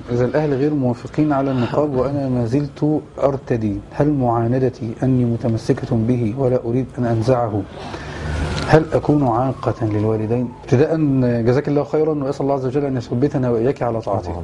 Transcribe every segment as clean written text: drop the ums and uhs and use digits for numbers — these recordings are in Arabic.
إذا الأهل غير موافقين على النقاب وأنا ما زلت أرتدي، هل معاندتي أني متمسكة به ولا أريد أن أنزعه هل أكون عاقة للوالدين؟ ابتداء جزاك الله خيرا، وأسأل الله عز وجل أن يثبتنا وإياك على طاعته.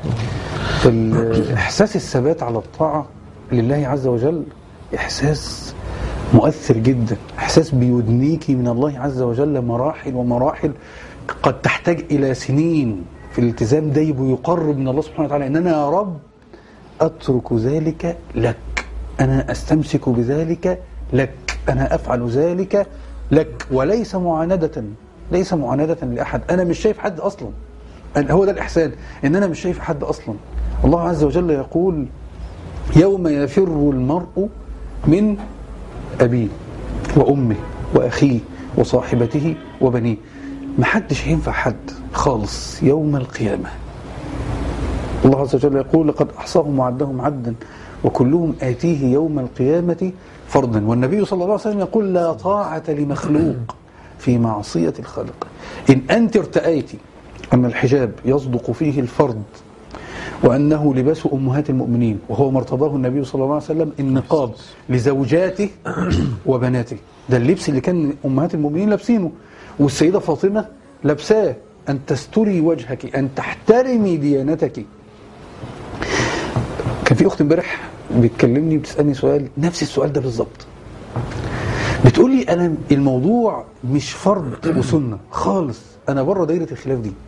إحساس الثبات على الطاعة لله عز وجل إحساس مؤثر جدا، إحساس بيدنيك من الله عز وجل مراحل ومراحل قد تحتاج إلى سنين في الالتزام ده، يقرب من الله سبحانه وتعالى إن أنا يا رب أترك ذلك لك، أنا أستمسك بذلك لك، أنا أفعل ذلك لك، وليس معاندة، ليس معاندة لأحد. أنا مش شايف حد أصلا، هو ده الإحسان، إن أنا مش شايف حد أصلا. الله عز وجل يقول يوم يفر المرء من أبيه وأمه وأخيه وصاحبته وبنيه، محدش هينفع حد خالص يوم القيامة. الله عز وجل يقول لقد أحصاهم وعدهم عدا وكلهم آتيه يوم القيامة فردا. والنبي صلى الله عليه وسلم يقول لا طاعة لمخلوق في معصية الخالق. إن أنت ارتأيت أن الحجاب يصدق فيه الفرد وأنه لباس أمهات المؤمنين، وهو ما ارتضاه النبي صلى الله عليه وسلم، النقاب لزوجاته وبناته، ده اللبس اللي كان أمهات المؤمنين لابسينه والسيدة فاطمة لابساه، أن تستري وجهك، أن تحترمي ديانتك. كان في أخت امبارح بتكلمني بتسألني سؤال نفس السؤال ده بالظبط، بتقول لي أنا الموضوع مش فرض وسنة خالص، أنا بره دايرة الخلاف دي،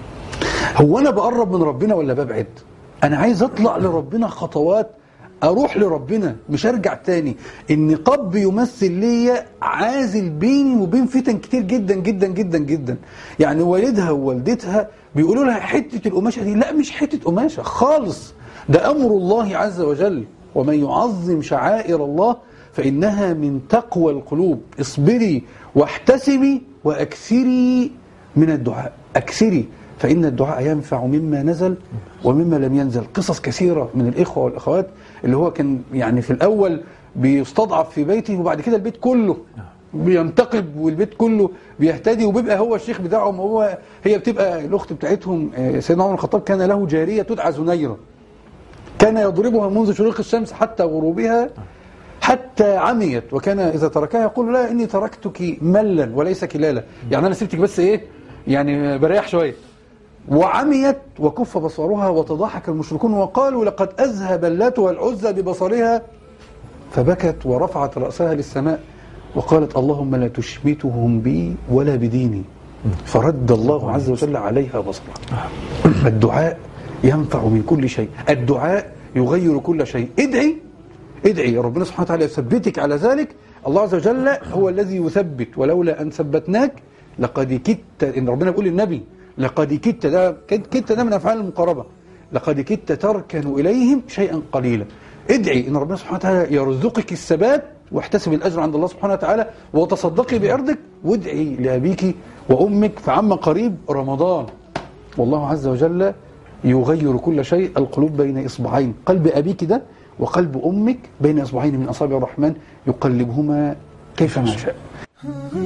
هو أنا بقرب من ربنا ولا ببعد؟ أنا عايز أطلع لربنا خطوات، أروح لربنا مش أرجع تاني. النقاب بيمثل لي عازل بيني وبين فتن كتير جدا جدا جدا جدا. يعني والدها ووالدتها بيقولوا لها حتة القماشة دي، لا مش حتة قماشة خالص، ده أمر الله عز وجل، ومن يعظم شعائر الله فإنها من تقوى القلوب. اصبري واحتسبي وأكثري من الدعاء، أكثري، فإن الدعاء ينفع مما نزل ومما لم ينزل. قصص كثيرة من الإخوة والأخوات اللي هو كان يعني في الأول بيستضعف في بيته، وبعد كده البيت كله بينتقب والبيت كله بيهتدي، وبيبقى هو الشيخ بتاعهم، هي بتبقى الأخت بتاعتهم. سيدنا عمر الخطاب كان له جارية تدعى زنيرة، كان يضربها منذ شروق الشمس حتى غروبها حتى عميت، وكان إذا تركها يقول لا إني تركتك ملا وليس كلالا، يعني أنا سبتك بس إيه يعني بريح شوية. وعميت وكف بصرها وتضحك المشركون وقالوا لقد أذهب اللات والعزى ببصرها، فبكت ورفعت رأسها للسماء وقالت اللهم لا تشمتهم بي ولا بديني، فرد الله عز وجل عليها بصرها. الدعاء ينفع من كل شيء، الدعاء يغير كل شيء. ادعي يا ربنا سبحانه وتعالى يثبتك على ذلك. الله عز وجل هو الذي يثبت، ولولا أن ثبتناك لقد كدت، إن ربنا بيقول للنبي لقد كدت ده من أفعال المقاربة، لقد كدت تركن إليهم شيئا قليلا. ادعي إن ربنا سبحانه وتعالى يرزقك الثبات، واحتسب الأجر عند الله سبحانه وتعالى، وتصدقي بعرضك، وادعي لأبيك وأمك. فعما قريب رمضان، والله عز وجل يغير كل شيء. القلوب بين إصبعين، قلب أبيك ده وقلب أمك بين إصبعين من أصابع الرحمن يقلبهما كيفما شاء.